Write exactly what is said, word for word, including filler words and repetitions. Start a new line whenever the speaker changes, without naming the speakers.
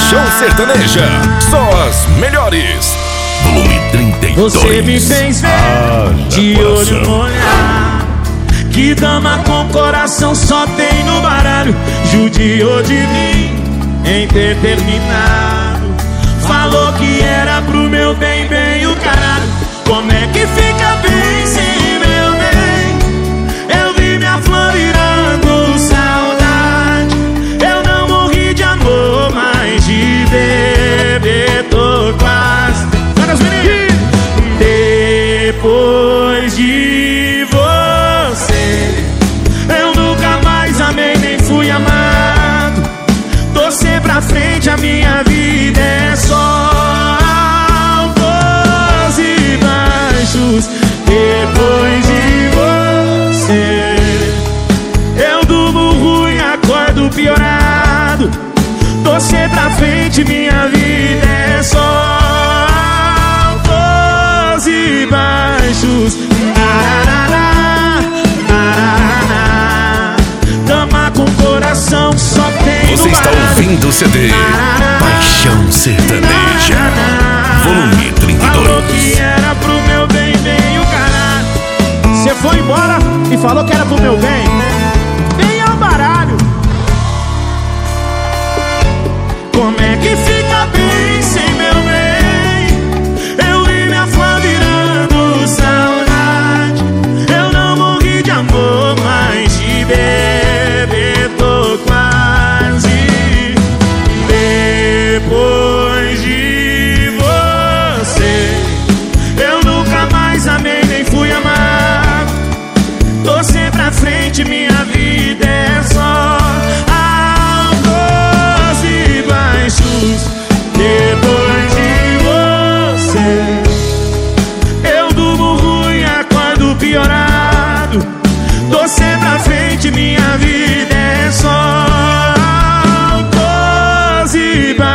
Paixão Sertaneja, só as melhores. Volume trinta e dois.
Você me fez ver
ah,
de olho no olhar. Que dama com coração só tem no baralho. Judiou de mim em ter terminado. Falou que era pro meu bem, bem o caralho. Como é que fica bem sem meu bem? Eu vi minha flor virando saudade. Eu não morri de amor, mas de beber tô quase. Depois de você, eu nunca mais amei nem fui amado. Torcer pra frente, a minha vida é só altos e baixos. Depois de você, eu durmo ruim, acordo piorado. Torcer pra frente, minha vida é só e baixos. Narará, narará. Dama com coração só tem.
Você está ouvindo o C D narará, Paixão Sertaneja, narará, volume trinta e dois.
Falou que era pro meu bem, bem o caralho. Você foi embora e falou que era pro meu bem. Bem ao baralho. Como é que fica bem sem meu bem? Bebê, tô quase. Depois de você, eu nunca mais amei nem fui amado. Torcer pra frente, minha vida é só altos e baixos. Depois de você, eu durmo ruim, acordo piorado. Torcer pra frente, minha vida é só altos e baixos.